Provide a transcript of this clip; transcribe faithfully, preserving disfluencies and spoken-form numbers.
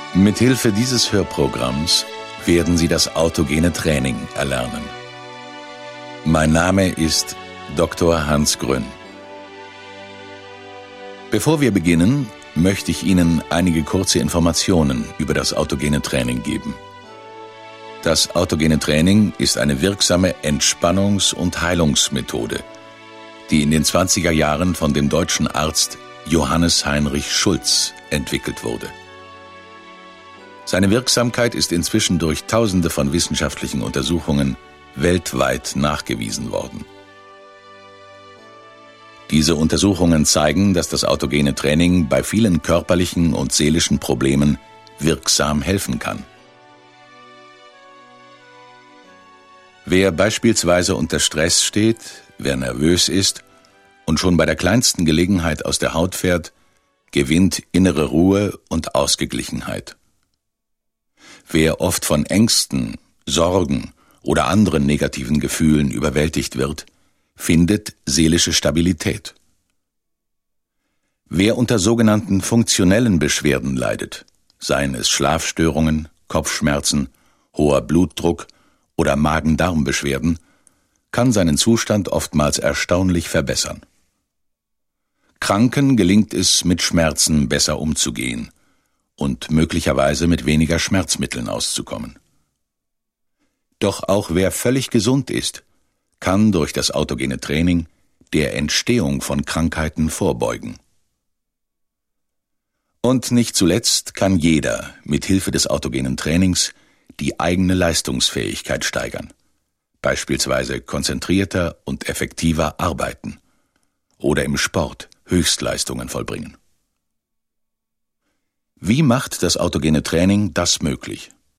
Mithilfe dieses Hörprogramms werden Sie das autogene Training erlernen. Mein Name ist Doktor Hans Grün. Bevor wir beginnen, möchte ich Ihnen einige kurze Informationen über das autogene Training geben. Das autogene Training ist eine wirksame Entspannungs- und Heilungsmethode, die in den zwanziger Jahren von dem deutschen Arzt Johannes Heinrich Schultz entwickelt wurde. Seine Wirksamkeit ist inzwischen durch Tausende von wissenschaftlichen Untersuchungen weltweit nachgewiesen worden. Diese Untersuchungen zeigen, dass das autogene Training bei vielen körperlichen und seelischen Problemen wirksam helfen kann. Wer beispielsweise unter Stress steht, wer nervös ist und schon bei der kleinsten Gelegenheit aus der Haut fährt, gewinnt innere Ruhe und Ausgeglichenheit. Wer oft von Ängsten, Sorgen oder anderen negativen Gefühlen überwältigt wird, findet seelische Stabilität. Wer unter sogenannten funktionellen Beschwerden leidet, seien es Schlafstörungen, Kopfschmerzen, hoher Blutdruck oder Magen-Darm-Beschwerden, kann seinen Zustand oftmals erstaunlich verbessern. Kranken gelingt es, mit Schmerzen besser umzugehen und möglicherweise mit weniger Schmerzmitteln auszukommen. Doch auch wer völlig gesund ist, kann durch das autogene Training der Entstehung von Krankheiten vorbeugen. Und nicht zuletzt kann jeder mit Hilfe des autogenen Trainings die eigene Leistungsfähigkeit steigern, beispielsweise konzentrierter und effektiver arbeiten oder im Sport Höchstleistungen vollbringen. Wie macht das autogene Training das möglich?